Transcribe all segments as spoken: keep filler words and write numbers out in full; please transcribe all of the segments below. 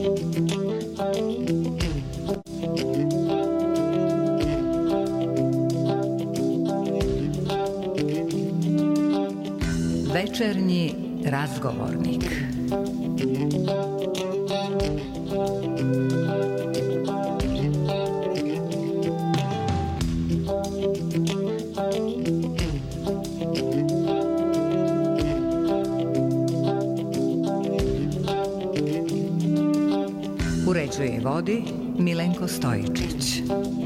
Večernji razgovornik. Uređuje i vodi Milenko Stojičić.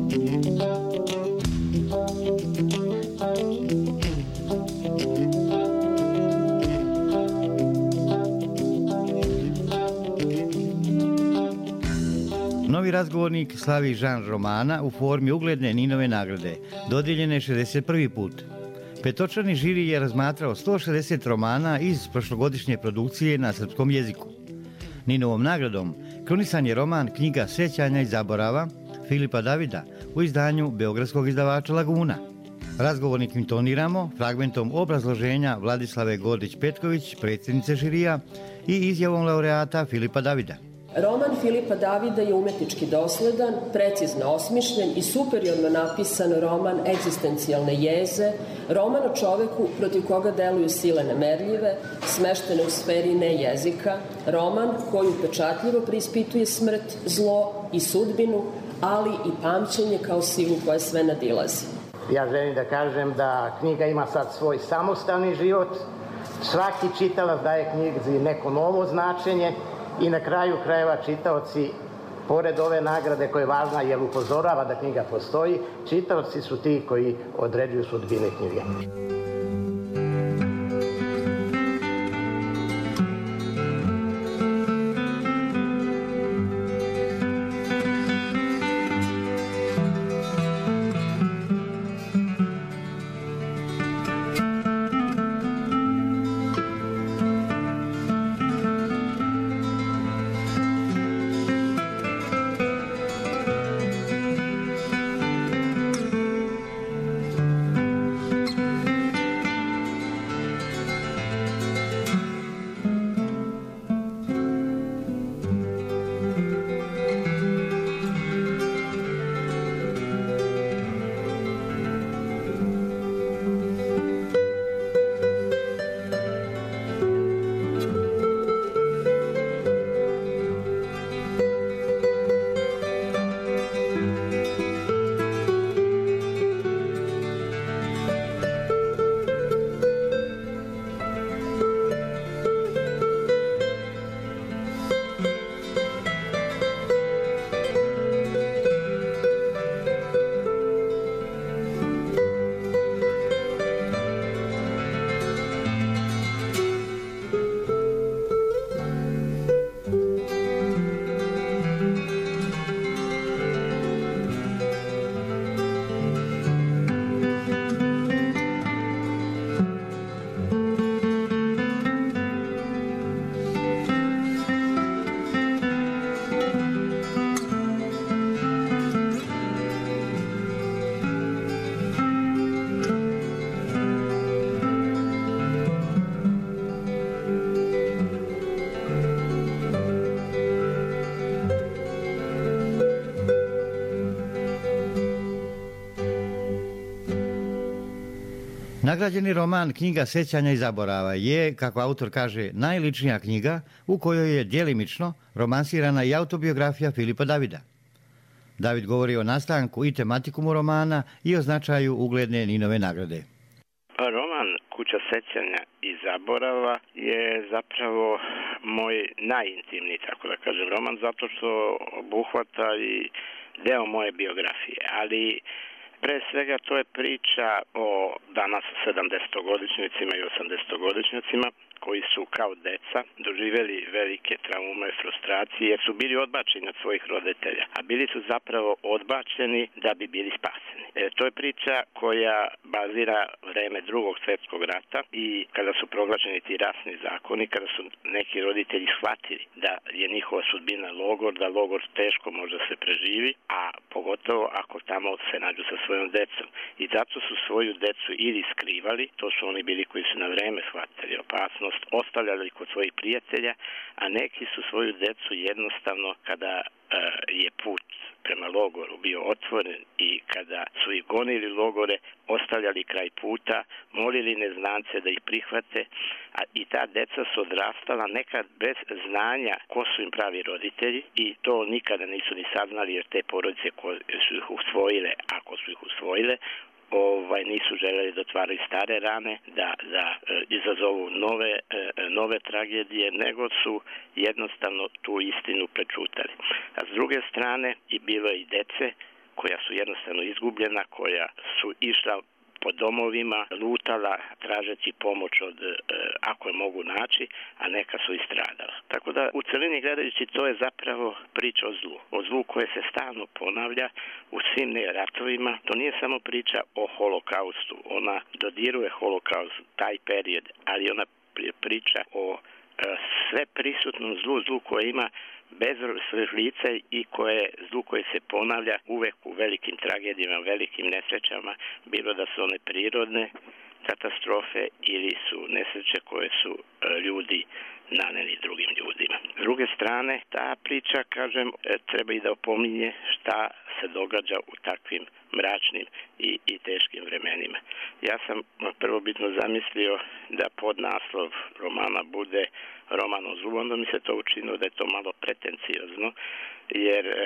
Novi razgovornik slavi žanr romana u formi ugledne Ninove nagrade, dodijeljene šezdeset prvi put. Petočlani žiri je razmatrao sto šezdeset romana iz prošlogodišnje produkcije na srpskom jeziku. Ninovom nagradom krunisan je roman Knjiga sećanja i zaborava Filipa Davida u izdanju beogradskog izdavača Laguna. Razgovornik intoniramo fragmentom obrazloženja Vladislave Gordić-Petković, predsjednice žirija, i izjavom laureata Filipa Davida. Roman Filipa Davida je umetnički dosledan, precizno osmišljen i superiorno napisan roman egzistencijalne jeze, roman o čoveku protiv koga deluju sile nemerljive, smeštene u sferi ne jezika, roman koji upečatljivo preispituje smrt, zlo i sudbinu, ali i pamćenje kao silu koja sve nadilazi. Ja želim da kažem da knjiga ima sad svoj samostalni život, svaki čitalac daje knjizi neko novo značenje, i na kraju krajeva čitaoci, pored ove nagrade koja je važna jer upozorava da knjiga postoji, čitaoci su ti koji određuju sudbine knjige. Nagrađeni roman Knjiga sećanja i zaborava je, kako autor kaže, najličnija knjiga u kojoj je djelimično romansirana i autobiografija Filipa Davida. David govori o nastanku i tematikumu romana i o značaju ugledne Ninove nagrade. Roman Kuća sećanja i zaborava je zapravo moj najintimniji, tako da kažem, roman, zato što obuhvata i deo moje biografije, ali pre svega to je priča o danas sedamdesetogodišnjacima i osamdesetogodišnjacima koji su kao deca doživjeli velike traume, frustracije jer su bili odbačeni od svojih roditelja, a bili su zapravo odbačeni da bi bili spaseni. E, to je priča koja bazira vreme drugog svjetskog rata i kada su proglašeni ti rasni zakoni, kada su neki roditelji shvatili da je njihova sudbina logor, da logor teško može se preživi, a pogotovo ako tamo se nađu sa svojom decom. I zato su svoju decu ili skrivali, to su oni bili koji su na vreme shvatili opasnost, nažalost ostavljali kod svojih prijatelja, a neki su svoju decu jednostavno kada je put prema logoru bio otvoren i kada su ih gonili logore, ostavljali kraj puta, molili neznance da ih prihvate, a i ta deca su odrastala nekad bez znanja ko su im pravi roditelji i to nikada nisu ni saznali, jer te porodice koje su ih usvojile, ako su ih usvojile, ovaj nisu želeli da otvaraju stare rane, da, da e, izazovu nove, e, nove tragedije, nego su jednostavno tu istinu prečutali. A s druge strane i bilo je i dece koja su jednostavno izgubljena, koja su išla po domovima, lutala tražeći pomoć od e, ako je mogu naći, a neka su i stradala. Tako da u celini gledajući to je zapravo priča o zlu. O zlu koje se stalno ponavlja u svim ratovima. To nije samo priča o holokaustu. Ona dodiruje holokaust, taj period, ali ona priča o e, sve prisutnom zlu, zlu koje ima bezbroj lica i koje zlu koje se ponavlja uvek u velikim tragedijama, velikim nesrećama, bilo da su one prirodne katastrofe ili su nesreće koje su e, ljudi naneli drugim ljudima. S druge strane, ta priča, kažem, e, treba i da opominje šta se događa u takvim mračnim i, i teškim vremenima. Ja sam prvobitno zamislio da podnaslov romana bude roman o zlu, onda mi se to učinilo da je to malo pretenciozno, jer e,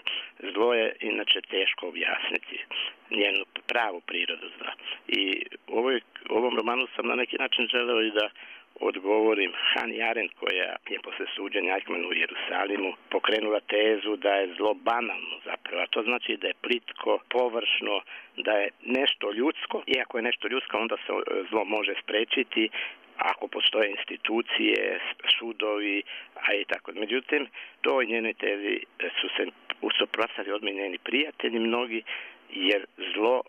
zlo je inače teško objasniti, njenu pravu prirodu zla. I u ovoj, ovom romanu sam na neki način želeo i da odgovorim Hannah Arendt, koja je posle suđenja Eichmannu u Jerusalimu pokrenula tezu da je zlo banalno zapravo. To znači da je plitko, površno, da je nešto ljudsko, i ako je nešto ljudsko, onda se zlo može sprečiti ako postoje institucije, sudovi, a i tako. Međutim, toj njenoj tezi su se usuprotstavili odmah njeni prijatelji mnogi, jer zlo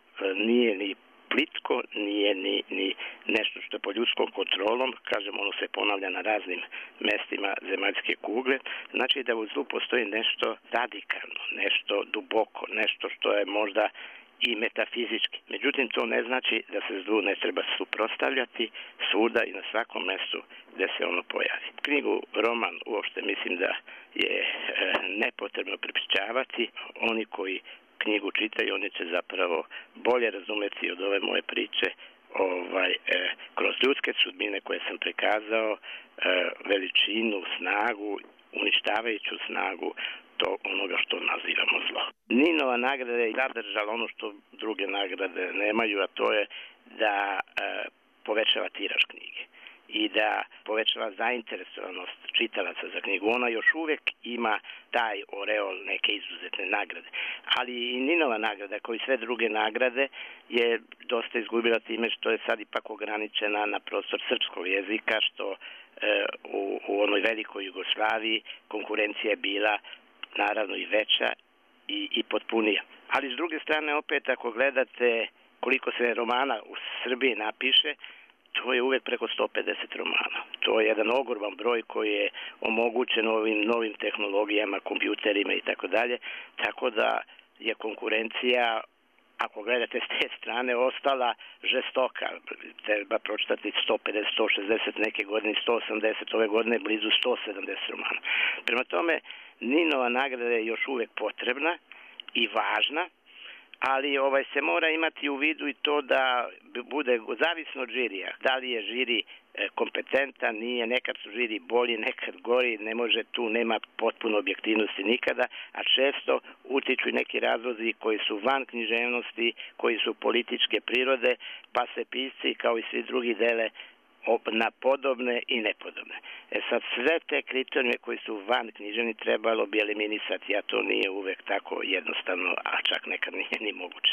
nije ni plitko, nije ni, ni nešto što je pod ljudskom kontrolom, kažem, ono se ponavlja na raznim mestima zemaljske kugle, znači da u zlu postoji nešto radikalno, nešto duboko, nešto što je možda i metafizički. Međutim, to ne znači da se zlu ne treba suprotstavljati svuda i na svakom mestu gde se ono pojavi. Knjigu, roman, uopšte mislim da je e, nepotrebno prepričavati. Oni koji knjigu čitaju, oni će zapravo bolje razumeti od ove moje priče ovaj, e, kroz ljudske sudbine koje sam prikazao, e, veličinu, snagu, uništavajuću snagu to onoga što nazivamo zlo. Ninova nagrada je zadržala ono što druge nagrade nemaju, a to je da e, povećava tiraž knjige i da povećava zainteresovanost čitalaca za knjigu. Ona još uvek ima taj oreol neke izuzetne nagrade. Ali i Ninova nagrada, kao i sve druge nagrade, je dosta izgubila time što je sad ipak ograničena na prostor srpskog jezika, što e, u, u onoj velikoj Jugoslaviji konkurencija je bila naravno i veća i, i potpunija. Ali s druge strane, opet, ako gledate koliko se romana u Srbiji napiše, to je uvek preko sto pedeset romana. To je jedan ogroman broj koji je omogućen ovim novim tehnologijama, kompjuterima i tako dalje, tako da je konkurencija, ako gledate s te strane, ostala žestoka. Treba pročitati sto pedeset, sto šezdeset, neke godine sto osamdeset, ove godine blizu sto sedamdeset romana. Prema tome, Ninova nagrada je još uvek potrebna i važna, ali ovaj se mora imati u vidu i to da bude zavisno od žirija. Da li je žiri kompetentan, nije, nekad su žiri bolji, nekad gori, ne može tu, nema potpuno objektivnosti nikada, a često utiču i neki razlozi koji su van književnosti, koji su političke prirode, pa se pisci kao i svi drugi dele na podobne i nepodobne. E sad, sve te kriterijume koji su van književni trebalo bi eliminisati, a to nije uvek tako jednostavno, a čak nekad nije ni moguće.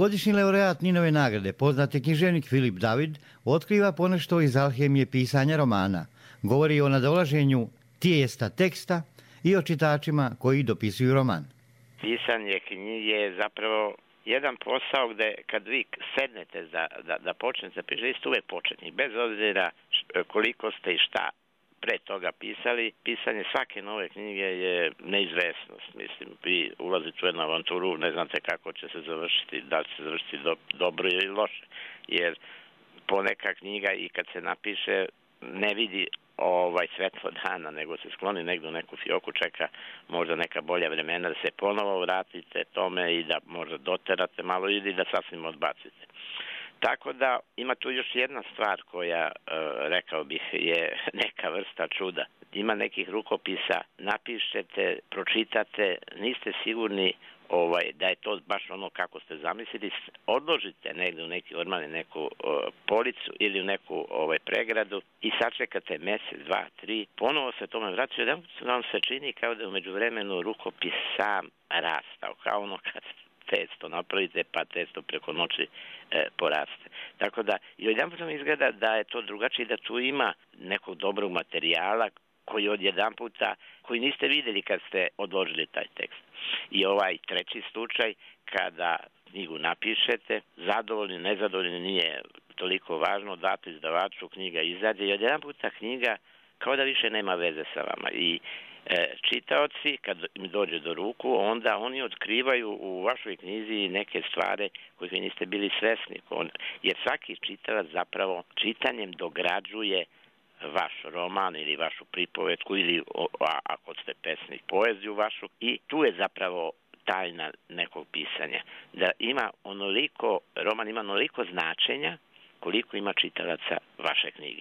Dugogodišnji laureat Ninove nagrade, poznati književnik Filip David, otkriva ponešto iz alhemije pisanja romana. Govori o nadolaženju tijesta teksta i o čitačima koji dopisuju roman. Pisanje knjige je zapravo jedan posao gde kad vi sednete za, da, da počnete da pišete, vi ste uvek početnik, bez obzira koliko ste i šta pre toga pisali. Pisanje svake nove knjige je neizvesnost. Mislim, vi ulazite u jednu avanturu, ne znate kako će se završiti, da li će se završiti do, dobro ili loše. Jer poneka knjiga i kad se napiše ne vidi ovaj svetlo dana, nego se skloni negdje u neku fioku, čeka možda neka bolja vremena da se ponovo vratite tome i da možda doterate malo ili da sasvim odbacite. Tako da ima tu još jedna stvar koja, rekao bih, je neka vrsta čuda. Ima nekih rukopisa, napišete, pročitate, niste sigurni ovaj, da je to baš ono kako ste zamislili, odložite negdje u neki orman, neku uh, policu ili u neku ovaj, pregradu i sačekate mjesec, dva, tri, ponovo se tome vraća, jedan vam se čini kao da je u međuvremenu rukopis sam rastao, kao ono kad testo napravite pa testo preko noći e, poraste. Tako da i jedan puta mi izgleda da je to drugačije, da tu ima nekog dobrog materijala koji od jedan puta, koji niste vidjeli kad ste odložili taj tekst. I ovaj treći slučaj, kada knjigu napišete, zadovoljni, nezadovoljni, nije toliko važno, date izdavaču, knjiga izađe i od jedan puta knjiga kao da više nema veze sa vama. I e, čitaoci, kad im dođe do ruku, onda oni otkrivaju u vašoj knjizi neke stvari koje vi niste bili svesni. Jer svaki čitalac zapravo čitanjem dograđuje vaš roman ili vašu pripovetku ili a, ako ste pesnik, poeziju vašu i tu je zapravo tajna nekog pisanja. Da ima onoliko, roman ima onoliko značenja koliko ima čitalaca vaše knjige.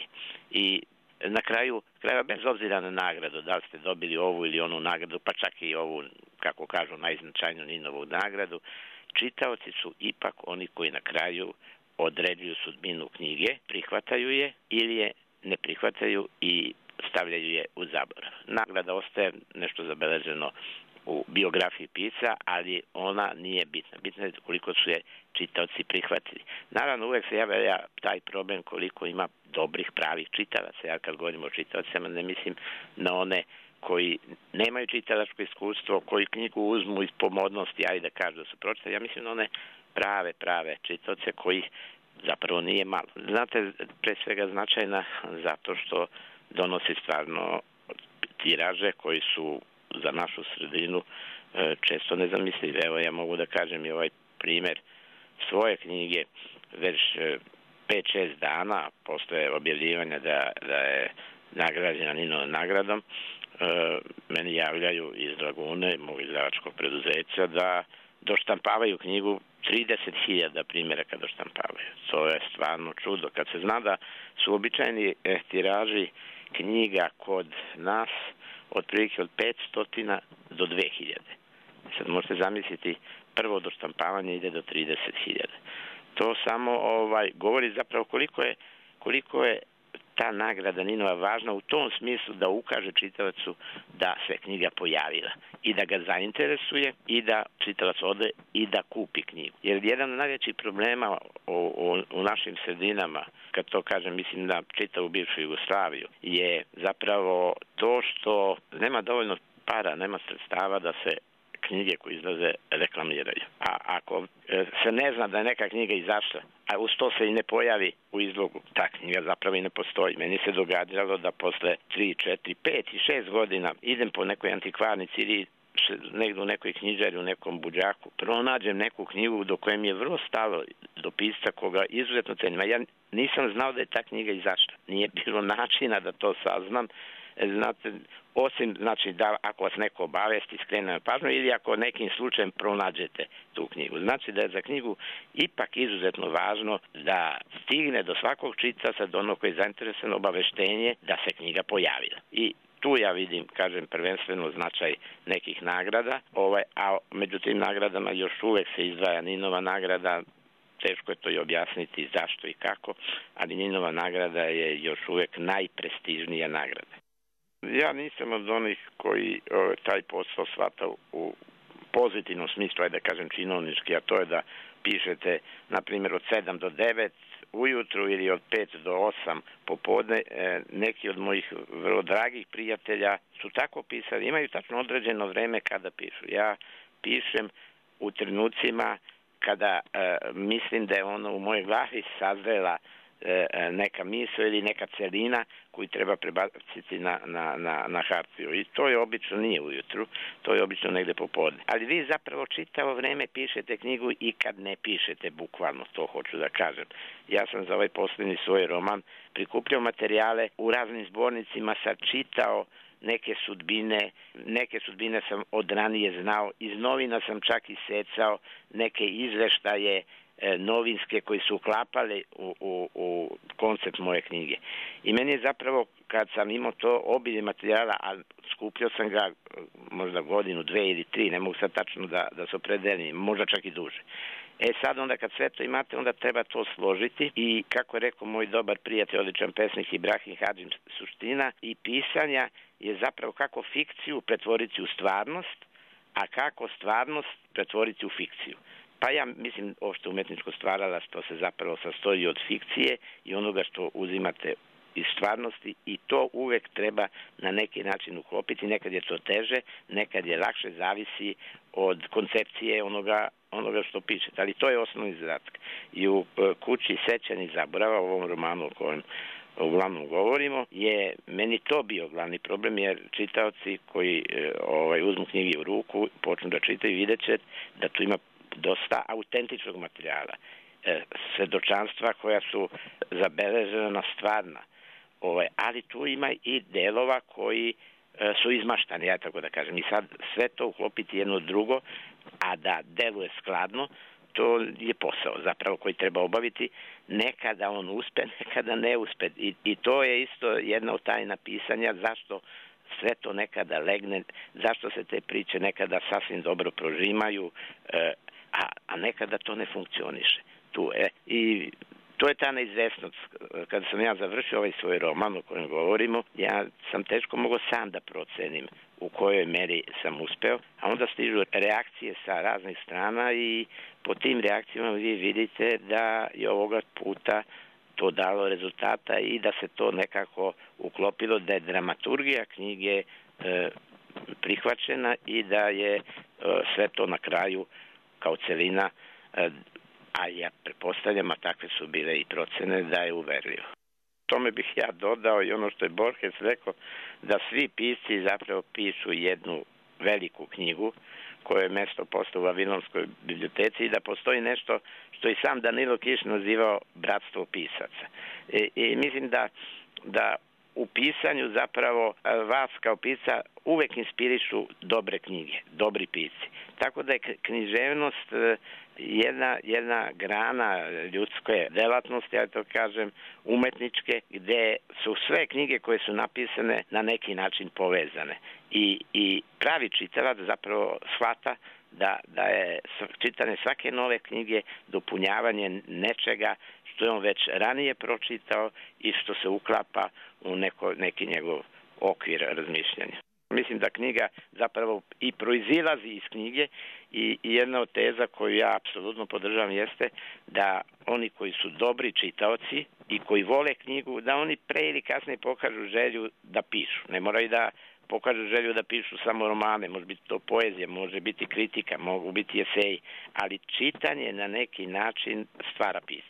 I na kraju, krajeva bez obzira na nagradu, da li ste dobili ovu ili onu nagradu, pa čak i ovu, kako kažu, najznačajniju Ninovu nagradu, čitaoci su ipak oni koji na kraju određuju sudbinu knjige, prihvataju je ili je ne prihvataju i stavljaju je u zaborav. Nagrada ostaje nešto zabeleženo u biografiji pisca, ali ona nije bitna. Bitna je koliko su je čitaoci prihvatili. Naravno, uvek se javlja taj problem koliko ima dobrih, pravih čitalaca. Ja kad govorim o čitavacima ne mislim na one koji nemaju čitalačko iskustvo, koji knjigu uzmu iz pomodnosti, ajde da kažu da su pročitali. Ja mislim na one prave, prave čitaoce koji zapravo nije malo. Znate, pre svega značajna zato što donosi stvarno tiraže koji su za našu sredinu e, često nezamislivi. Evo, ja mogu da kažem i ovaj primjer svoje knjige, već e, pet šest dana posle objavljivanja da, da je nagrađena Ninovom nagradom, e, meni javljaju iz Lagune, mog izdavačkog preduzeća, da doštampavaju knjigu trideset hiljada primjeraka doštampavaju. To je stvarno čudo. Kad se zna da su običajni eh, tiraži knjiga kod nas otprilike od petsto do dve hiljade. Sad možete zamisliti, prvo doštampavanje ide do trideset hiljada. To samo ovaj govori zapravo koliko je, koliko je ta nagrada Ninova važna u tom smislu da ukaže čitalacu da se knjiga pojavila i da ga zainteresuje i da čitalac ode i da kupi knjigu. Jer jedan od najvećih problema u, u, u našim sredinama, kad to kažem, mislim da čitavu bivšu Jugoslaviju, je zapravo to što nema dovoljno para, nema sredstava da se knjige koje izlaze reklamiraju. A ako se ne zna da je neka knjiga izašla, a uz to se i ne pojavi u izlogu, ta knjiga zapravo i ne postoji. Meni se događalo da posle tri, četiri, pet i šest godina idem po nekoj antikvarnici ili negdje u nekoj knjižari, u nekom buđaku, pronađem neku knjigu do koje mi je vrlo stalo do pisca koga izuzetno cenim. Ja nisam znao da je ta knjiga izašla. Nije bilo načina da to saznam. Znate, osim znači da ako vas neko obavesti, skrene pažnju ili ako nekim slučajem pronađete tu knjigu. Znači da je za knjigu ipak izuzetno važno da stigne do svakog čitaoca, do onog koji je zainteresovan, obaveštenje da se knjiga pojavila. I tu ja vidim, kažem, prvenstveno značaj nekih nagrada, ovaj, a među tim nagradama još uvek se izdvaja Ninova nagrada. Teško je to i objasniti zašto i kako, ali Ninova nagrada je još uvek najprestižnija nagrada. Ja nisam od onih koji o, taj posao shvata u pozitivnom smislu, ajde da kažem činovnički, a to je da pišete, na primjer, od sedam do devet ujutru ili od pet do osam popodne. Neki od mojih vrlo dragih prijatelja su tako pisali, imaju tačno određeno vreme kada pišu. Ja pišem u trenucima kada e, mislim da je ono u mojoj glavi sazrela e, neka misao ili neka celina koju treba prebaciti na, na, na, na hartiju. I to je obično nije ujutru, to je obično negde popodne. Ali vi zapravo čitavo vreme pišete knjigu i kad ne pišete, bukvalno to hoću da kažem. Ja sam za ovaj posljednji svoj roman prikupljao materijale u raznim zbornicima, sad čitao neke sudbine, neke sudbine sam od ranije znao, iz novina sam čak i secao neke izveštaje e, novinske koji su uklapali u, u, u koncept moje knjige. I meni je zapravo, kad sam imao to obilje materijala, a skupljao sam ga možda godinu, dve ili tri, ne mogu sad tačno da, da se opredelim, možda čak i duže. E sad onda kad sve to imate, onda treba to složiti i kako je rekao moj dobar prijatelj, odličan pesnik Ibrahim Hadžim, suština i pisanja je zapravo kako fikciju pretvoriti u stvarnost, a kako stvarnost pretvoriti u fikciju. Pa ja mislim, uopšte umetničko stvaralaštvo se zapravo sastoji od fikcije i onoga što uzimate iz stvarnosti i to uvek treba na neki način uklopiti. Nekad je to teže, nekad je lakše, zavisi od koncepcije onoga, onoga što pišete. Ali to je osnovni zadatak. I u Kući sećanja i zaborava, u ovom romanu o kojem uglavnom govorimo, je meni to bio glavni problem, jer čitaoci koji ovaj, uzmu knjige u ruku, počnu da čitaju, vidjet će da tu ima dosta autentičnog materijala. E, svedočanstva koja su zabeležena stvarna. Ovaj, ali tu ima i delova koji e, su izmaštani, ja tako da kažem. I sad sve to uklopiti jedno drugo, a da deluje skladno, to je posao zapravo koji treba obaviti. Nekada on uspe, nekada ne uspe. I, i to je isto jedna od tajna pisanja, zašto sve to nekada legne, zašto se te priče nekada sasvim dobro prožimaju, e, a, a nekada to ne funkcioniše. Tu je. I to je ta neizvesnost. Kada sam ja završio ovaj svoj roman o kojem govorimo, ja sam teško mogao sam da procenim u kojoj meri sam uspeo, a onda stižu reakcije sa raznih strana i po tim reakcijama vi vidite da je ovoga puta to dalo rezultata i da se to nekako uklopilo, da je dramaturgija knjige e, prihvaćena i da je e, sve to na kraju kao celina, e, a ja pretpostavljam, a takve su bile i procene, da je uverljivo. Tome bih ja dodao i ono što je Borges rekao, da svi pisci zapravo pišu jednu veliku knjigu koje je mesto postao u Vavilonskoj biblioteci i da postoji nešto što i sam Danilo Kiš nazivao bratstvo pisaca. I, i mislim da, da u pisanju zapravo vas kao pisca uvek inspirišu dobre knjige, dobri pisci. Tako da je književnost jedna, jedna grana ljudske delatnosti, ja to kažem, umetničke, gde su sve knjige koje su napisane na neki način povezane. I, i pravi čitalac zapravo shvata da, da je čitanje svake nove knjige dopunjavanje nečega što je on već ranije pročitao i što se uklapa u neko, neki njegov okvir razmišljanja. Mislim da knjiga zapravo i proizilazi iz knjige i, i jedna od teza koju ja apsolutno podržavam jeste da oni koji su dobri čitaoci i koji vole knjigu, da oni pre ili kasnije pokažu želju da pišu. Ne moraju da pokažu želju da pišu samo romane, može biti to poezija, može biti kritika, mogu biti eseji, ali čitanje na neki način stvara pisce.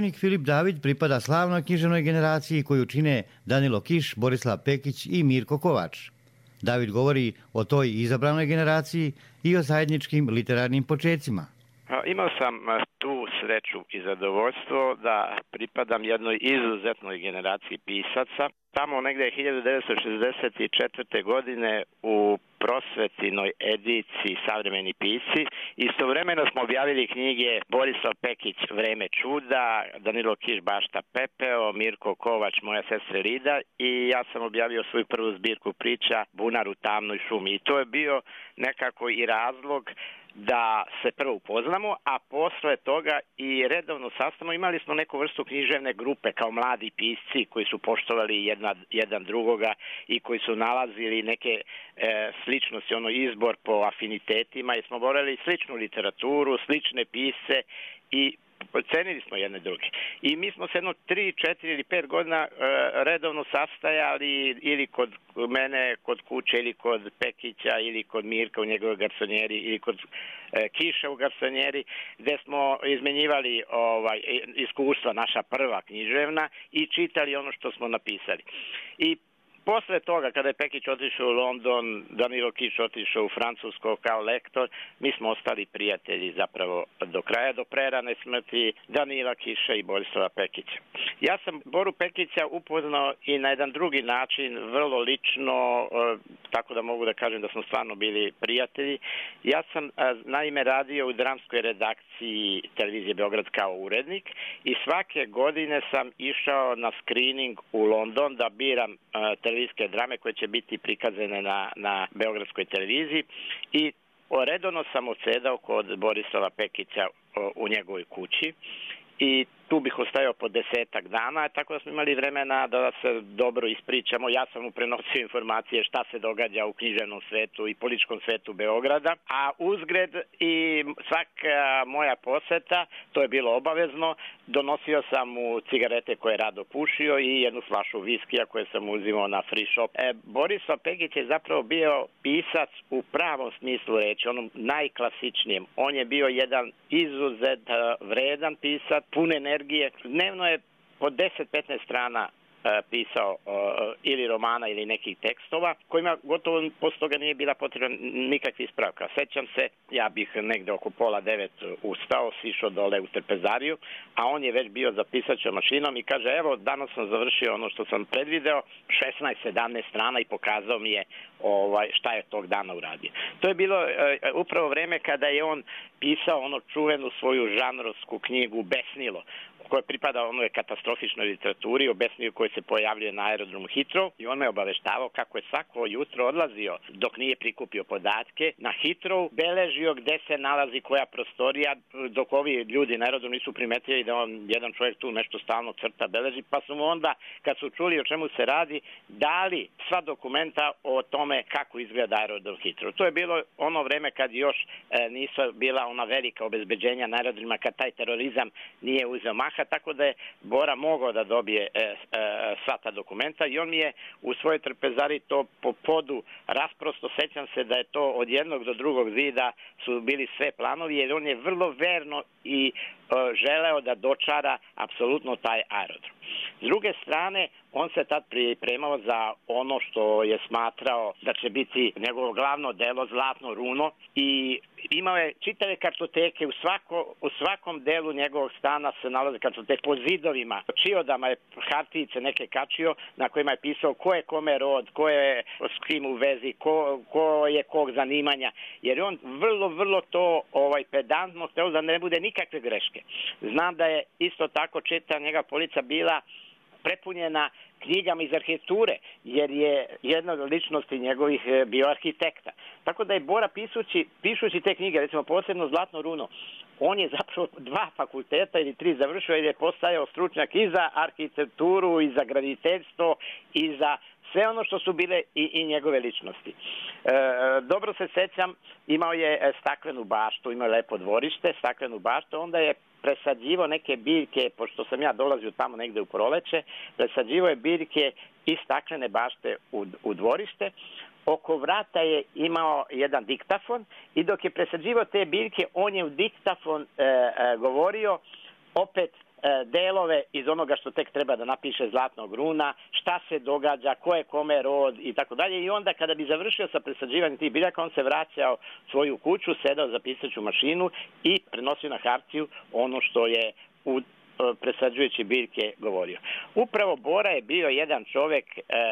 Književnik Filip David pripada slavnoj književnoj generaciji koju čine Danilo Kiš, Borislav Pekić i Mirko Kovač. David govori o toj izabranoj generaciji i o zajedničkim literarnim počecima. Imao sam tu sreću i zadovoljstvo da pripadam jednoj izuzetnoj generaciji pisaca. Tamo negde hiljadu devetsto šezdeset četvrte. godine u prosvetinoj ediciji Savremeni pisci istovremeno smo objavili knjige Borislav Pekić Vreme čuda, Danilo Kiš Bašta pepeo, Mirko Kovač Moja sestra Rida i ja sam objavio svoju prvu zbirku priča Bunar u tamnoj šumi. I to je bio nekako i razlog da se prvo upoznamo, a posle toga i redovno sastavno imali smo neku vrstu književne grupe kao mladi pisci koji su poštovali jedna, jedan drugoga i koji su nalazili neke e, sličnosti, ono izbor po afinitetima i smo borali sličnu literaturu, slične pisce i cenili smo jedne druge. I mi smo se jedno tri, četiri ili pet godina e, redovno sastajali ili kod mene, kod kuće, ili kod Pekića, ili kod Mirka u njegovoj garsonjeri, ili kod e, Kiša u garsonjeri, gde smo izmenjivali ovaj, iskustva, naša prva književna i čitali ono što smo napisali. I posle toga, kada je Pekić otišao u London, Danilo Kiš otišao u Francusko kao lektor, mi smo ostali prijatelji zapravo do kraja, do prerane smrti Danila Kiša i Borislava Pekića. Ja sam Boru Pekića upoznao i na jedan drugi način, vrlo lično, tako da mogu da kažem da smo stvarno bili prijatelji. Ja sam naime radio u dramskoj redakciji Televizije Beograd kao urednik i svake godine sam išao na screening u London da biram televizijske drame koje će biti prikazane na, na Beogradskoj televiziji i redovno sam odsedao kod Borislava Pekića u njegovoj kući i tu bih ostajao po desetak dana, tako da smo imali vremena da se dobro ispričamo. Ja sam mu prenosio informacije šta se događa u književnom svetu i političkom svetu Beograda, a uzgred i svaka moja poseta, to je bilo obavezno, donosio sam mu cigarete koje je rado pušio i jednu flašu viskija koje sam uzimao na free shop. E, Borislav Pekić je zapravo bio pisac u pravom smislu reči, onom najklasičnijem. On je bio jedan izuzet vredan pisac, pun energije. Dnevno je po deset do petnaest strana pisao uh, ili romana ili nekih tekstova kojima gotovo posle toga nije bila potrebna nikakva ispravka. Sećam se, ja bih negde oko pola devet ustao, sišao dole u trpezariju, a on je već bio za pisaćom mašinom i kaže, evo, danas sam završio ono što sam predvideo, šesnaest sedamnaest strana i pokazao mi je ovaj, šta je tog dana uradio. To je bilo uh, upravo vreme kada je on pisao ono čuvenu svoju žanrovsku knjigu Besnilo, koja pripada onoj katastrofičnoj literaturi, o besniju koji se pojavljuje na aerodromu Hitrov i on me obaveštavao kako je svako jutro odlazio dok nije prikupio podatke na Hitrov, beležio gde se nalazi koja prostorija, dok ovi ljudi na aerodromu nisu primetili da on, jedan čovjek tu nešto stalno crta, beleži, pa su mu onda, kad su čuli o čemu se radi, dali sva dokumenta o tome kako izgleda aerodrom Hitrov. To je bilo ono vreme kad još e, nisu bila ona velika obezbeđenja na aerodromima, kad taj terorizam nije uzeo maha, tako da je Bora mogao da dobije e, e, sva ta dokumenta i on mi je u svojoj trpezari to po podu rasprosto. Sećam se da je to od jednog do drugog zida su bili sve planovi, jer on je vrlo verno i e, želeo da dočara apsolutno taj aerodrom. S druge strane, on se tad pripremao za ono što je smatrao da će biti njegovo glavno delo, Zlatno runo, i imao je čitave kartoteke, u, svako, u svakom delu njegovog stana se nalaze kartoteke po zidovima, čiodama je hartijice neke kačio na kojima je pisao ko je kome rod, ko je s kim u vezi, ko, ko je kog zanimanja, jer je on vrlo, vrlo to ovaj, pedantno hteo da ne bude nikakve greške. Znam da je isto tako čita njega polica bila prepunjena knjigama iz arhitekture, jer je jedna od ličnosti njegovih bio arhitekta. Tako da je Bora pisući, pišući te knjige, recimo posebno Zlatno runo, on je zapravo dva fakulteta ili tri završio jer je postajao stručnjak i za arhitekturu, i za graditeljstvo, i za sve ono što su bile i, i njegove ličnosti. E, dobro se sećam, imao je staklenu baštu, imao je lepo dvorište, staklenu baštu, onda je presađivo neke biljke, pošto sam ja dolazio tamo negde u proleće, presađivo je biljke iz staklene bašte u, u dvorište. Oko vrata je imao jedan diktafon i dok je presađivao te biljke, on je u diktafon e, e, govorio opet delove iz onoga što tek treba da napiše Zlatnog runa, šta se događa, ko je kome rod i tako dalje. I onda kada bi završio sa presađivanjem tih biljaka, on se vraćao svoju kuću, sedao za pisaću mašinu i prenosio na hartiju ono što je u presađujući biljke govorio. Upravo Bora je bio jedan čovek,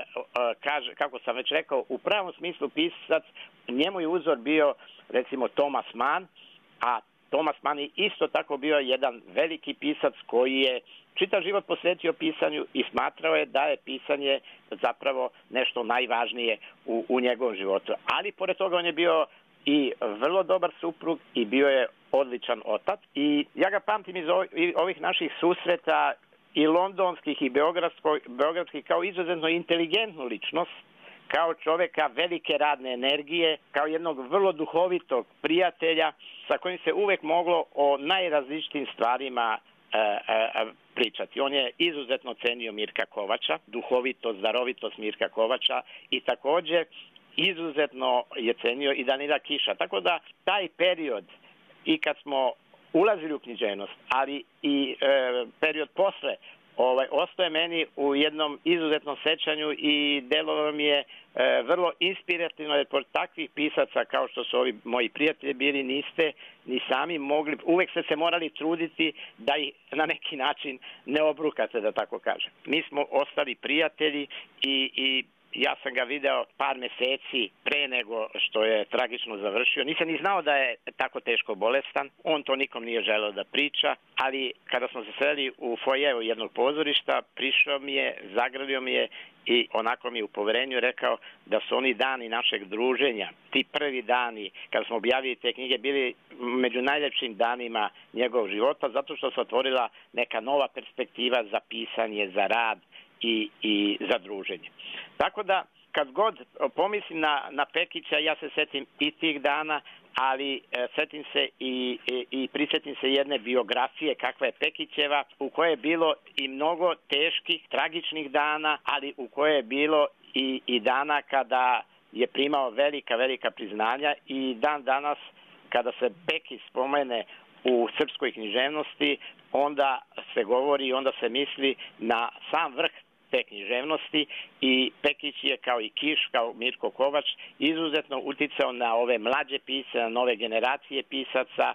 kaže, kako sam već rekao, u pravom smislu pisac. Njemu je uzor bio recimo Thomas Mann, a Thomas Mann je isto tako bio jedan veliki pisac koji je čitav život posvetio pisanju i smatrao je da je pisanje zapravo nešto najvažnije u, u njegovom životu. Ali pored toga on je bio i vrlo dobar suprug i bio je odličan otac. I ja ga pamtim iz ovih naših susreta i londonskih i beogradskih kao izuzetno inteligentnu ličnost, kao čoveka velike radne energije, kao jednog vrlo duhovitog prijatelja sa kojim se uvek moglo o najrazličitim stvarima e, e, pričati. On je izuzetno cenio Mirka Kovača, duhovitost, darovitost Mirka Kovača i takođe izuzetno je cenio i Danila Kiša. Tako da taj period i kad smo ulazili u književnost, ali i e, period posle, Ovaj, ostaje meni u jednom izuzetnom sećanju i delovalo mi je e, vrlo inspirativno, jer pod takvih pisaca kao što su ovi moji prijatelji bili, niste ni sami mogli, uvek ste se morali truditi da ih na neki način ne obrukate, da tako kažem. Mi smo ostali prijatelji i, i ja sam ga video par meseci pre nego što je tragično završio. Nisam ni znao da je tako teško bolestan. On to nikom nije želeo da priča, ali kada smo se sreli u fojeru jednog pozorišta, prišao mi je, zagrlio mi je i onako mi je u poverenju rekao da su oni dani našeg druženja, ti prvi dani kada smo objavili te knjige, bili među najlepšim danima njegovog života, zato što se otvorila neka nova perspektiva za pisanje, za rad i, i za druženje. Tako da, kad god pomislim na, na Pekića, ja se setim i tih dana, ali e, setim se i, i, i prisjetim se jedne biografije kakva je Pekićeva, u kojoj je bilo i mnogo teških, tragičnih dana, ali u kojoj je bilo i, i dana kada je primao velika, velika priznanja i dan danas kada se Pekić spomene u srpskoj književnosti, onda se govori, onda se misli na sam vrh te književnosti i Pekić je kao i Kiš, kao Mirko Kovač, izuzetno uticao na ove mlađe pisce, na nove generacije pisaca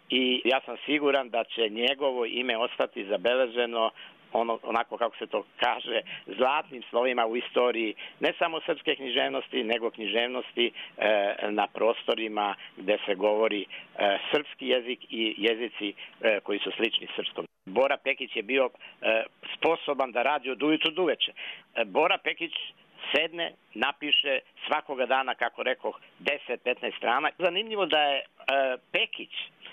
i ja sam siguran da će njegovo ime ostati zabeleženo ono, onako kako se to kaže, zlatnim slovima u istoriji ne samo srpske književnosti, nego književnosti e, na prostorima gde se govori e, srpski jezik i jezici e, koji su slični srpskom. Bora Pekić je bio e, sposoban da radi od ujutru do uveče. E, Bora Pekić sedne, napiše svakoga dana, kako rekoh, deset do petnaest strana. Zanimljivo da je e, Pekić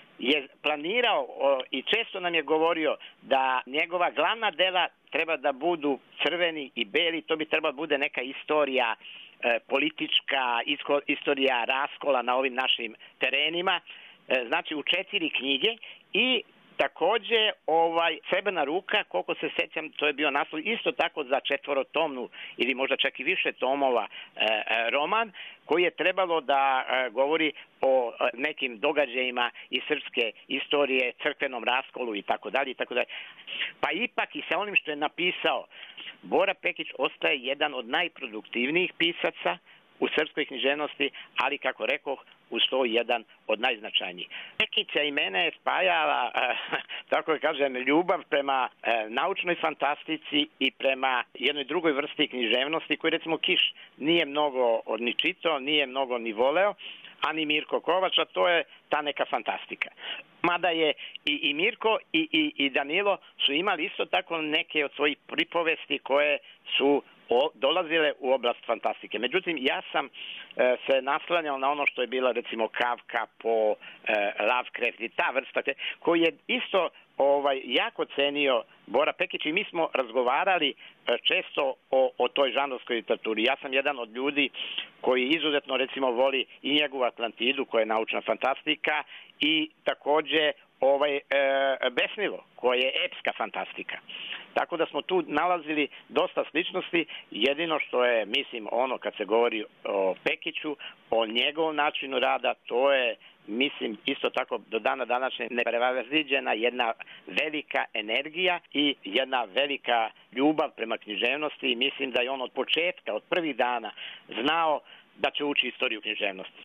je planirao o, i često nam je govorio da njegova glavna dela treba da budu crveni i beli, to bi trebalo bude neka istorija e, politička, isko, istorija raskola na ovim našim terenima, e, znači u četiri knjige i takođe, ovaj, Srebrna ruka, koliko se sećam, to je bio naslov isto tako za četvorotomnu ili možda čak i više tomova e, roman, koji je trebalo da e, govori o e, nekim događajima iz srpske istorije, crkvenom raskolu i tako dalje i tako dalje. Pa ipak i sa onim što je napisao, Bora Pekić ostaje jedan od najproduktivnijih pisaca u srpskoj književnosti, ali kako rekoh, uz to jedan od najznačajnijih. Pekića i mene je spajala, e, tako da kažem, ljubav prema e, naučnoj fantastici i prema jednoj drugoj vrsti književnosti koju recimo Kiš nije mnogo ni čitao, nije mnogo ni voleo, a ni Mirko Kovač, a to je ta neka fantastika. Mada je i, i Mirko i, i, i Danilo su imali isto tako neke od svojih pripovesti koje su o, dolazile u oblast fantastike. Međutim, ja sam e, se naslanjao na ono što je bila recimo Kafka, po e, Lovecraft i ta vrsta, te, koji je isto ovaj jako cenio Bora Pekić i mi smo razgovarali e, često o, o toj žanrovskoj literaturi. Ja sam jedan od ljudi koji izuzetno recimo voli i njegovu Atlantidu, koja je naučna fantastika, i takođe ovaj e, Besnilo, koja je epska fantastika. Tako da smo tu nalazili dosta sličnosti. Jedino što je, mislim, ono kad se govori o Pekiću, o njegovom načinu rada, to je mislim, isto tako do dana današnje neprevaziđena jedna velika energija i jedna velika ljubav prema književnosti i mislim da je on od početka, od prvih dana znao da će ući istoriju književnosti.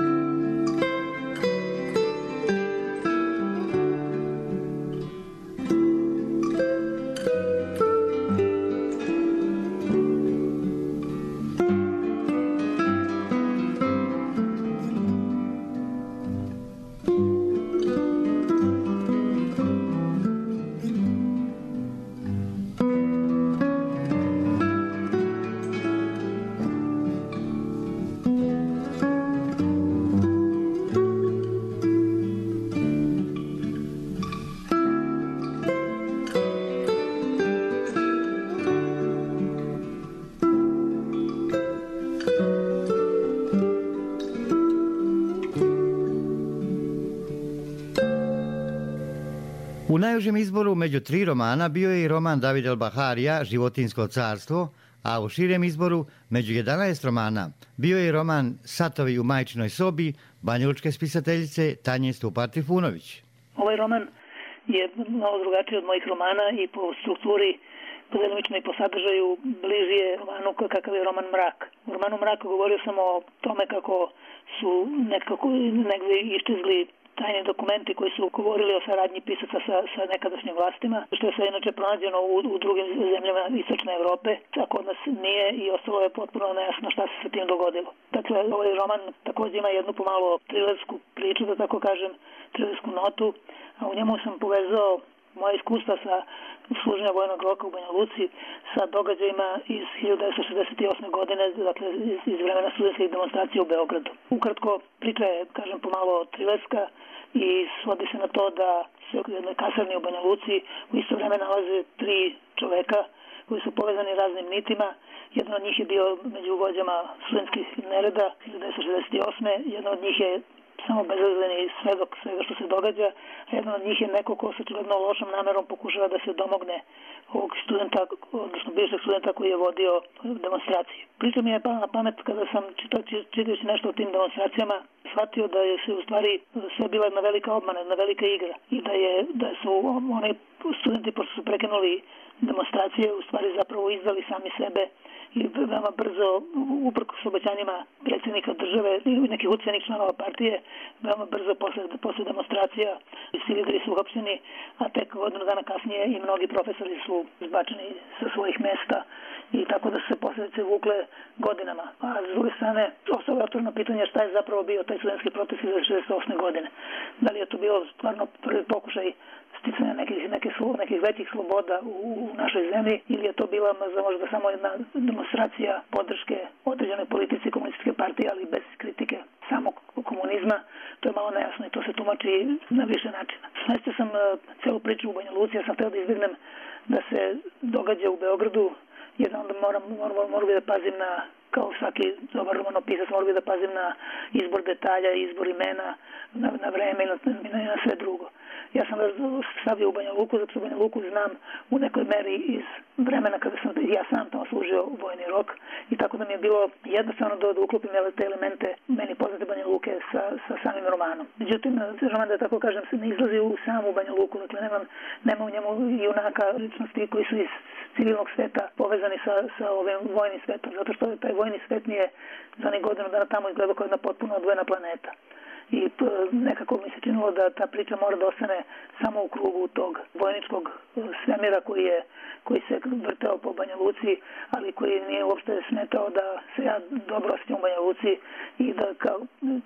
U najužem izboru među tri romana bio je i roman Davida El-Baharija Životinjsko carstvo, a u širem izboru među jedanaest romana bio je i roman Satovi u majčinoj sobi banjalučke spisateljice Tanje Stupar-Trifunović. Ovaj roman je malo drugačiji od mojih romana i po strukturi, po delimično i po sadržaju bliži je romanu kakav je roman Mrak. U romanu Mrak govorio sam o tome kako su nekako negdje iščezli tajni dokumenti koji su govorili o saradnji pisaca sa, sa nekadašnjim vlastima, što je sve inače pronađeno u, u drugim zemljama istočne Evrope, a kod nas nije i ostalo je potpuno nejasno šta se sa tim dogodilo. Dakle, ovaj roman također ima jednu pomalo trilersku priču, da tako kažem, trilersku notu, a u njemu sam povezao moje iskustva sa služenja vojnog roka u Banja Luci sa događajima iz hiljadu devetsto šezdeset osme. godine, dakle iz, iz vremena studentskih demonstracija u Beogradu. Ukratko, priča je, kažem, pomalo trilerska i svodi se na to da se u jednoj kasarni u Banja Luci u isto vreme nalaze tri čoveka koji su povezani raznim nitima. Jedan od njih je bio među vođama studentskih nereda hiljadu devetsto šezdeset osme. Jedan od njih je samo bezazleni svedok svega što se događa, a jedan od njih je neko ko sa očigledno lošom namerom pokušava da se domogne ovog studenta, odnosno bivšeg studenta koji je vodio demonstracije. Priča mi je pala na pamet kada sam čitajući nešto o tim demonstracijama shvatio da je se u stvari sve bila jedna velika obmana, jedna velika igra i da je da su oni studenti, pošto su prekinuli demonstracije, u stvari zapravo izdali sami sebe i veoma brzo, uprkos obećanjima predsjednika države i nekih ucjenih članova partije, veoma brzo posle, posle demonstracija svi lideri su uhapšeni, a tek godinu dana kasnije i mnogi profesori su zbačeni sa svojih mesta i tako da su se posljedice vukle godinama. A s druge strane, ostalo je otvoreno pitanje šta je zapravo bio taj studentski protest iz šezdeset osme. godine. Da li je to bilo stvarno prvi pokušaj sticanja nekih, nekih, nekih većih sloboda u, u našoj zemlji ili je to bila možda samo jedna demonstracija podrške određenoj politici komunističke partije, ali bez kritike samog komunizma. To je malo nejasno i to se tumači na više načina. Smestio sam uh, celu priču u Banja Luci, ja sam htio da izbjegnem da se događa u Beogradu, jer onda moram, moram, moram da pazim na, kao svaki dobar romanopisac, moram da pazim na izbor detalja, izbor imena, na, na vreme i na, na, na sve drugo. Ja sam stavio u Banja Luku, zato što Banja Luku znam u nekoj meri iz vremena kada sam ja sam tamo služio vojni rok i tako da mi je bilo jednostavno da, da uklopim te elemente meni poznate Banja Luke sa, sa samim romanom. Međutim, roman, da tako kažem, se ne izlazi u samu Banja Luku, dakle nema, nema u njemu junaka ličnosti koji su iz civilnog sveta povezani sa, sa ovim vojnim svetom, zato što taj vojni svet nije za ne godinu dana tamo izgleda kao jedna potpuno odvojena planeta. I nekako mi se činilo da ta priča mora da ostane samo u krugu tog vojničkog svemira koji je koji se vrteo po Banja Luci, ali koji nije uopšte smetao da se ja dobro osjećam u Banja Luci i da kao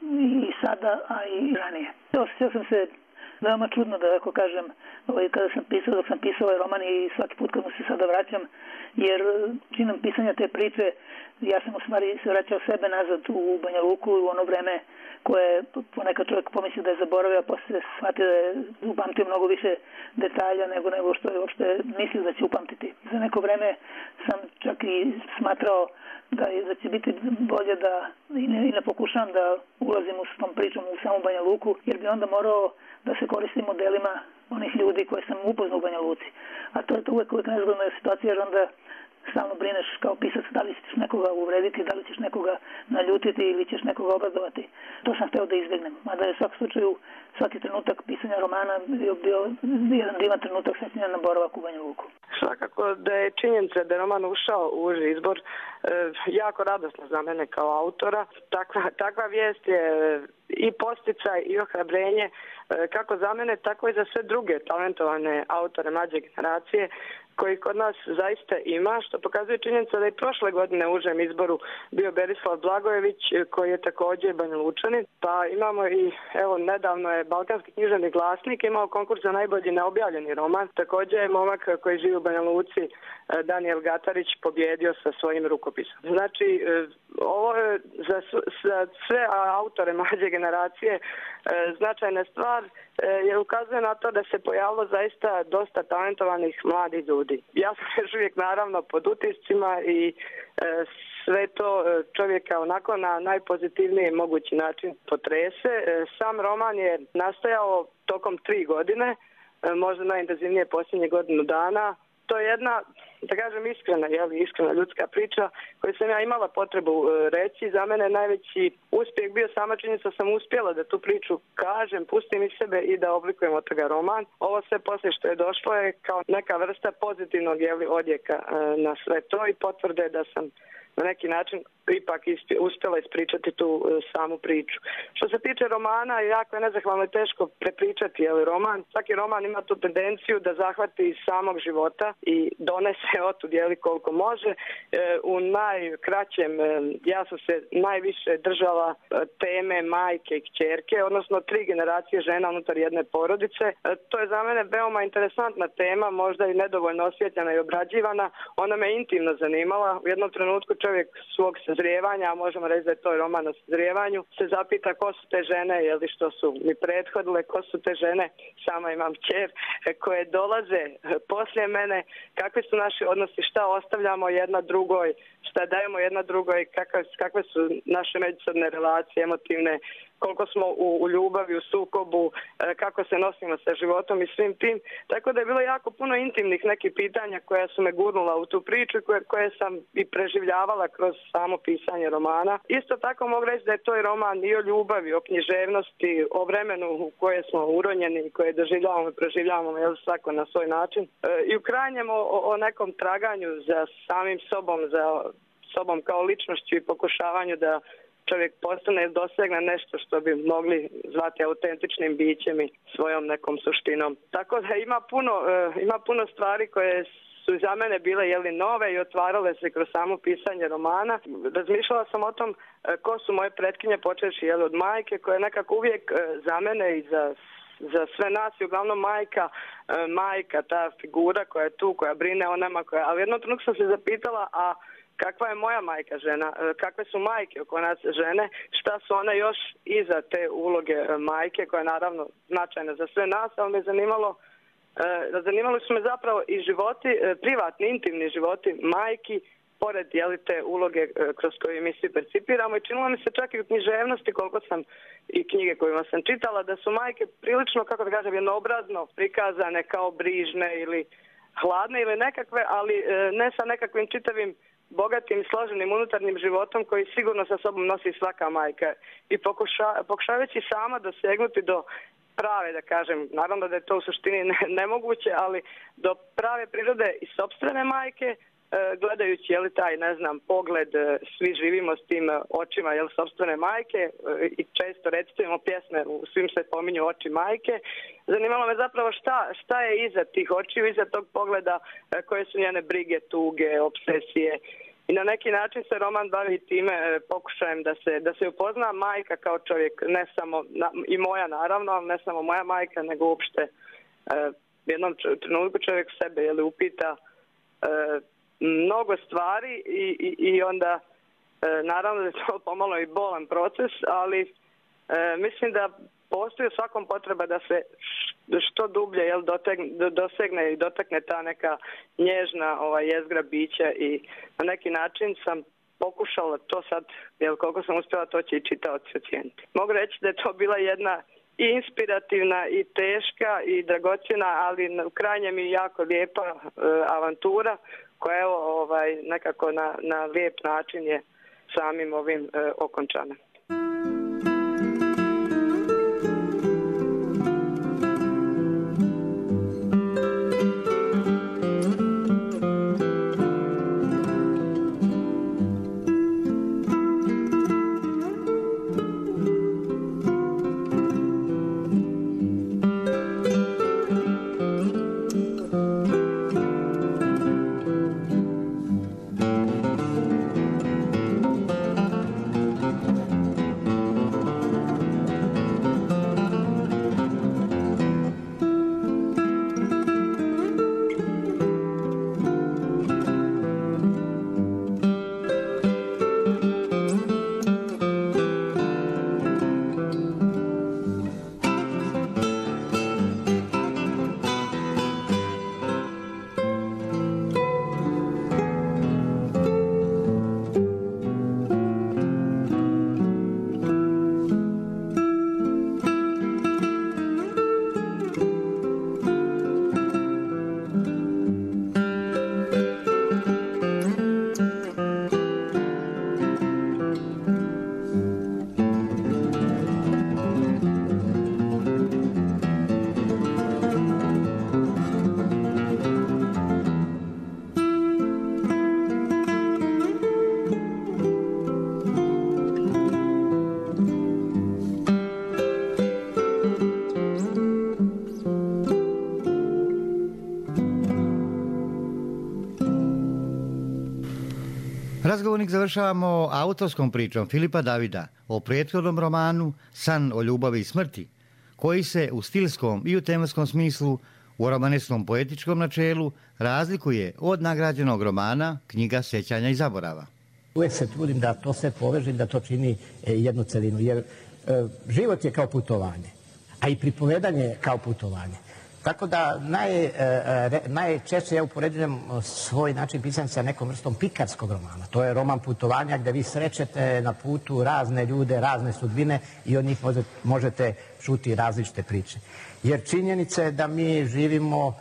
i sada, a i ranije. Osjećao sam se veoma čudno, da tako kažem, ovaj, kada sam pisao, dok sam pisao ovaj roman i svaki put kad mu se sada vraćam, jer činom pisanja te priče ja sam u stvari se vraćao sebe nazad u Banja Luku u ono vreme koje ponekad čovjek pomisli da je zaboravio, a posle se shvatio da je upamtio mnogo više detalja nego, nego što je uopšte mislio da će upamtiti. Za neko vreme sam čak i smatrao da, je, da će biti bolje da i ne, i ne pokušam da ulazim u tom pričom u samu Banja Luku, jer bi onda morao da se koristim modelima onih ljudi koje sam upoznao u Banja Luci. A to je to uvek, uvek nezgodna situacija, jer onda stalno brineš kao pisac da li ćeš nekoga uvrediti, da li ćeš nekoga naljutiti ili ćeš nekoga obradovati. To sam hteo da izbjegnem. Mada je u svakom slučaju svaki trenutak pisanja romana bio, bio jedan divan trenutak sećanja na boravak u Banja Luku. Svakako da je činjenica da je roman ušao u uži izbor e, jako radosno za mene kao autora. Takva, takva vijest je i posticaj i ohrabrenje e, kako za mene, tako i za sve druge talentovane autore mlađe generacije koji kod nas zaista ima, što pokazuje činjenica da je prošle godine u užem izboru bio Berislav Blagojević, koji je također Banja Lučanin. Pa imamo i, evo, nedavno je Balkanski književni glasnik imao konkurs za najbolji neobjavljeni roman. Također je momak koji živi u Banja Luci, Daniel Gatarić, pobjedio sa svojim rukopisom. Znači, ovo je za, za sve autore mlađe generacije značajna stvar, jer ukazuje na to da se pojavilo zaista dosta talentovanih mladih ljudi. Ja sam još uvijek naravno pod utiscima i sve to čovjeka onako na najpozitivniji mogući način potrese. Sam roman je nastajao tokom tri godine, možda najintenzivnije posljednje godinu dana. To je jedna, da kažem, iskrena, jeli, iskrena ljudska priča koju sam ja imala potrebu reći. Za mene najveći uspjeh bio sama činjenica da sam uspjela da tu priču kažem, pustim iz sebe i da oblikujem od toga roman. Ovo sve poslije što je došlo je kao neka vrsta pozitivnog, jeli, odjeka na sve to i potvrde da sam na neki način ipak uspjela ispričati tu uh, samu priču. Što se tiče romana, jako je nezahvalno i teško prepričati, jel, roman. Svaki roman ima tu tendenciju da zahvati iz samog života i donese otud, jeli, koliko može. E, u najkraćem, e, ja sam se najviše držala e, teme majke i kćerke, odnosno tri generacije žena unutar jedne porodice. E, to je za mene veoma interesantna tema, možda i nedovoljno osvjetljena i obrađivana. Ona me intimno zanimala. U jednom trenutku čovjek svog sazrijevanja, a možemo reći da je to roman o sazrijevanju, se zapita ko su te žene, jeli, što su mi prethodile, ko su te žene, sama imam kćer, koje dolaze poslije mene, kakvi su naši odnosi, šta ostavljamo jedna drugoj, šta dajemo jedna drugoj, kakve, kakve su naše međusobne relacije, emotivne, koliko smo u, u ljubavi, u sukobu, kako se nosimo sa životom i svim tim. Tako da je bilo jako puno intimnih nekih pitanja koja su me gurnula u tu priču i koje, koje sam i preživljavala kroz samo pisanje romana. Isto tako mogu reći da je to i roman i o ljubavi, o književnosti, o vremenu u koje smo uronjeni i koje doživljavamo i preživljavamo, jel, svako na svoj način. E, I u krajnjem o, o nekom traganju za samim sobom, za sobom kao ličnošću i pokušavanju da čovjek postane ili dosegne nešto što bi mogli zvati autentičnim bićem i svojom nekom suštinom. Tako da ima puno, uh, ima puno stvari koje su za mene bile, jeli, nove i otvarale se kroz samo pisanje romana. Razmišljala sam o tom uh, ko su moje pretkinje, počevši, jeli, od majke, koja je nekako uvijek uh, za mene i za za sve nas i uglavnom majka, uh, majka, ta figura koja je tu, koja brine o nama, koja... ali jednom trenutku sam se zapitala, a kakva je moja majka žena, kakve su majke oko nas žene, šta su one još iza te uloge majke, koja je naravno značajna za sve nas, ali me zanimalo, zanimali su me zapravo i životi, privatni, intimni životi majki, pored, jeli, te uloge kroz koje mi svi percipiramo, i činilo mi se čak i u književnosti, koliko sam i knjige kojima sam čitala, da su majke prilično, kako da kažem, jednoobrazno prikazane kao brižne ili hladne ili nekakve, ali ne sa nekakvim čitavim bogatim i složenim unutarnjim životom koji sigurno sa sobom nosi svaka majka. I pokuša, pokušavajući sama dosegnuti do prave, da kažem, naravno da je to u suštini ne, nemoguće, ali do prave prirode i sopstvene majke, e, gledajući, jeli, taj, ne znam, pogled, e, svi živimo s tim očima, jeli, sopstvene majke, e, i često recitujemo pjesme, u svim se pominju oči majke. Zanimalo me zapravo šta, šta je iza tih očiju, iza tog pogleda, e, koje su njene brige, tuge, obsesije. I na neki način se roman bavi time, e, pokušajem da se, da se upozna majka kao čovjek, ne samo, na, i moja naravno, ne samo moja majka, nego uopšte e, u jednom trenutku čovjek sebe, jeli, upita e, mnogo stvari i, i, i onda e, naravno da je to pomalo i bolan proces, ali e, mislim da postoji u svakom potreba da se što dublje, jel, dotegne, dosegne i dotakne ta neka nježna ovaj, jezgra bića, i na neki način sam pokušala to sad, jel, koliko sam uspjela, to će i čitaoci ocijeniti. Mogu reći da je to bila jedna i inspirativna i teška i dragocjena, ali u krajnjem i jako lijepa e, avantura koja evo ovaj, nekako na, na lijep način je samim ovim e, okončana. Razgovornik završavamo autorskom pričom Filipa Davida o prethodnom romanu San o ljubavi i smrti, koji se u stilskom i u tematskom smislu, u romaneskom poetičkom načelu, razlikuje od nagrađenog romana Knjiga sećanja i zaborava. Uvijek se trudim da to sve povežem, da to čini jednu celinu, jer e, život je kao putovanje, a i pripovedanje je kao putovanje. Tako da naj, e, najčešće ja upoređujem svoj način pisanja sa nekom vrstom pikarskog romana. To je roman putovanja gdje vi srećete na putu razne ljude, razne sudbine i od njih možete čuti različite priče. Jer činjenica je da mi živimo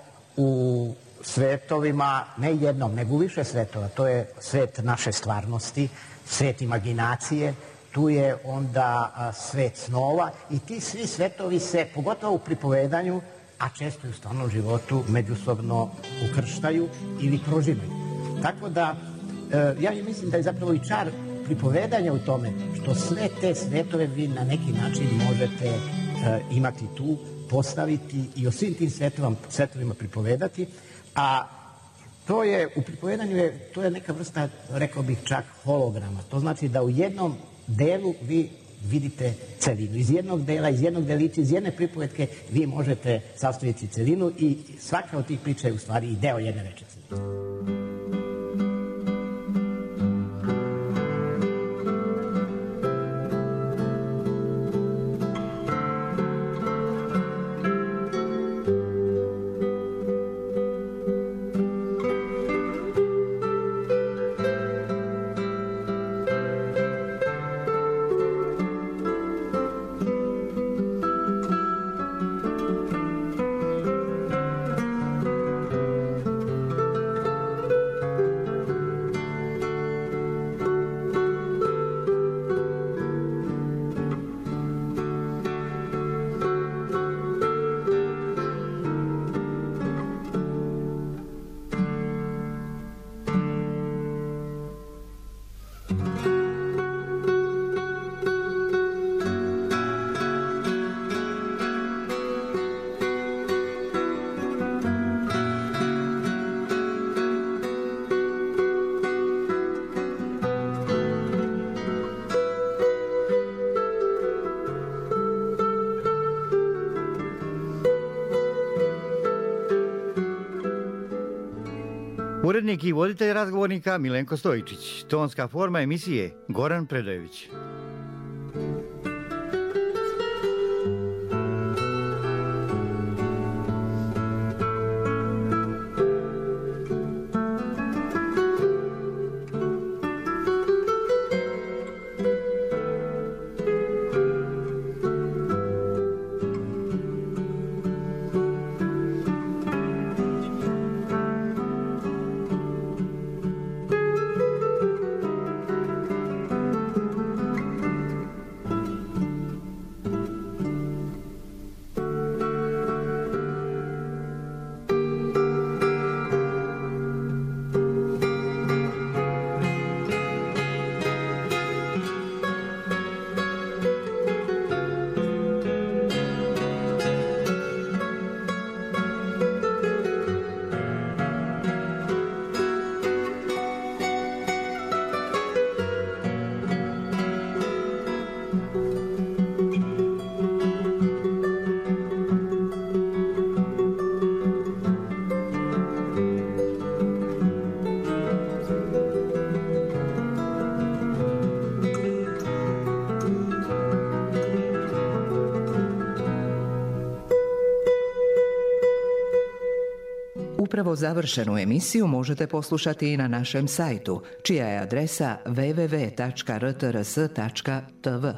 u svetovima, ne jednom, nego više svetova. To je svet naše stvarnosti, svet imaginacije, tu je onda a, svet snova i ti svi svetovi se, pogotovo u pripovedanju, a često i u stvarnom životu, međusobno ukrštaju ili prožimaju. Tako da, e, ja mislim da je zapravo i čar pripovedanja u tome, što sve te svetove vi na neki način možete e, imati tu, postaviti i o svim tim svetovima, svetovima pripovedati, a to je, u pripovedanju je, to je neka vrsta, rekao bih čak, holograma. To znači da u jednom delu vi vidite celinu. Iz jednog dela, iz jednog delića, iz jedne pripovetke vi možete sastaviti celinu i svaka od tih priča je u stvari i deo jedne rečice. Urednik i voditelj razgovornika Milenko Stojičić. Tonska forma emisije Goran Predojević. upravo završenu emisiju možete poslušati i na našem sajtu, čija je adresa w w w tačka r t r s tačka t v.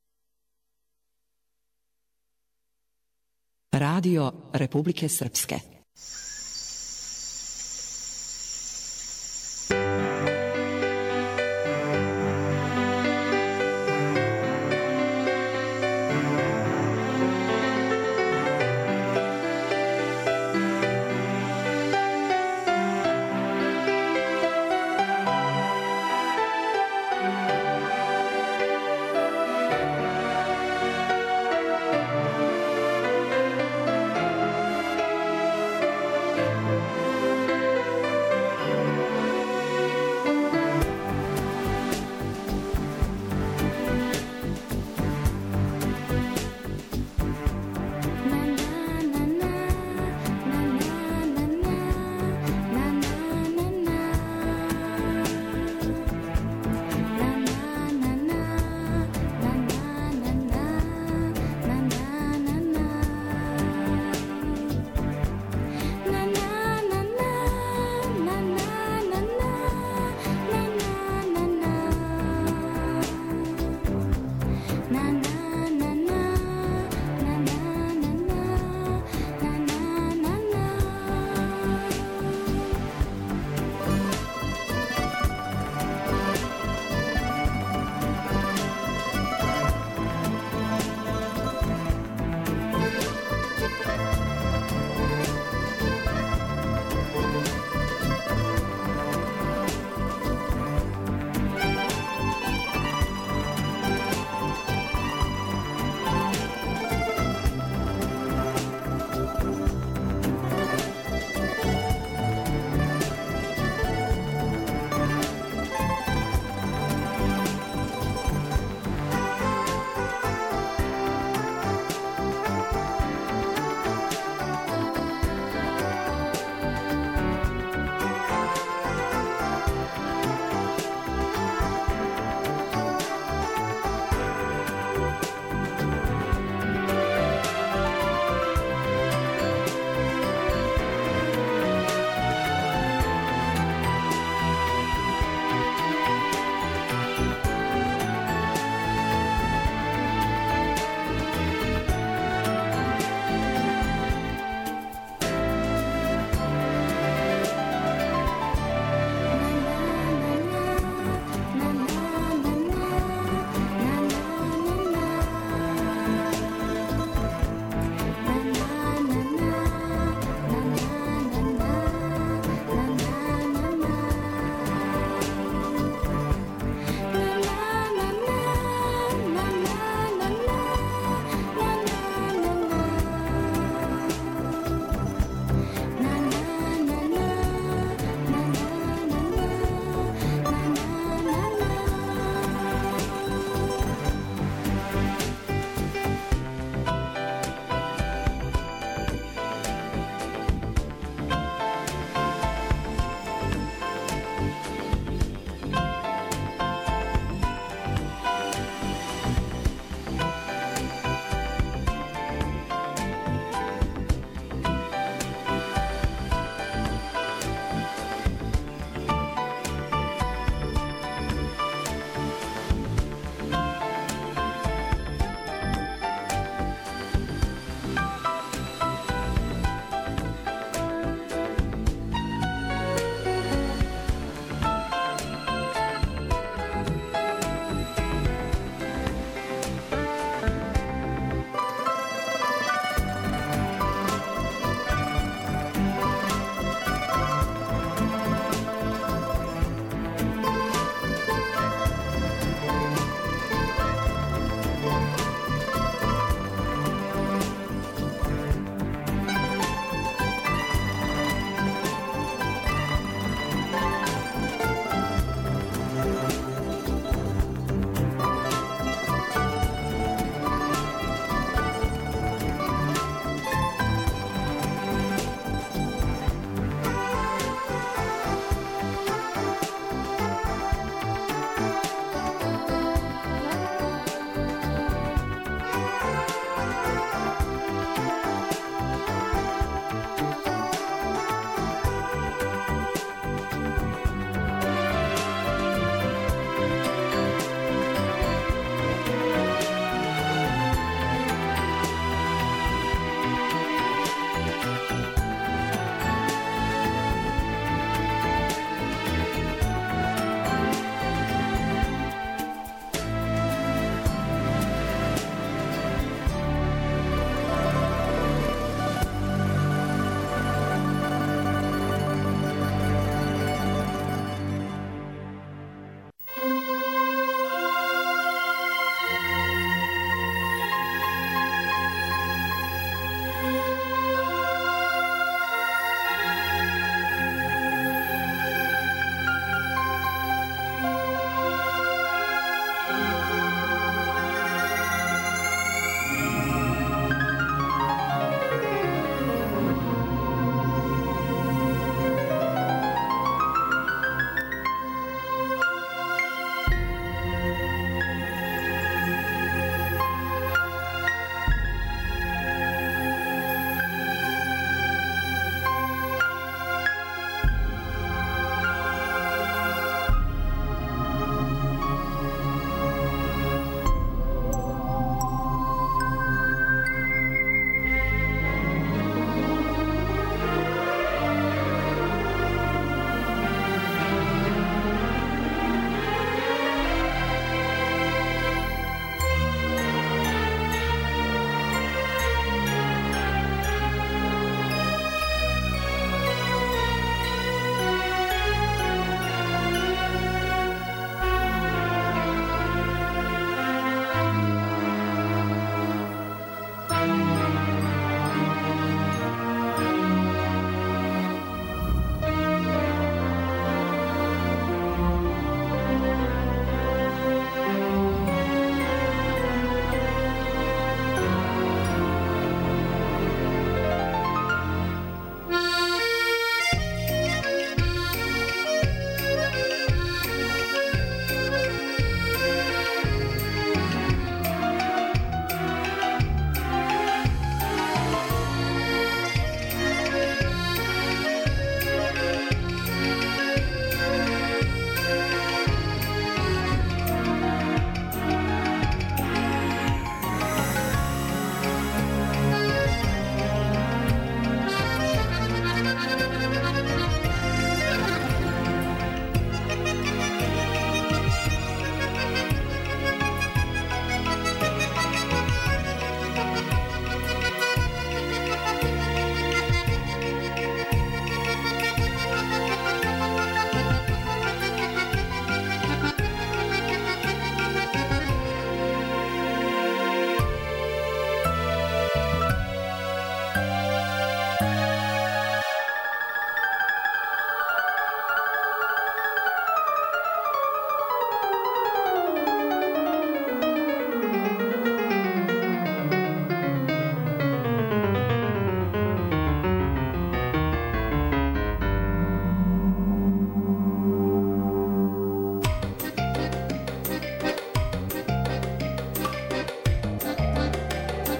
Radio Republike Srpske.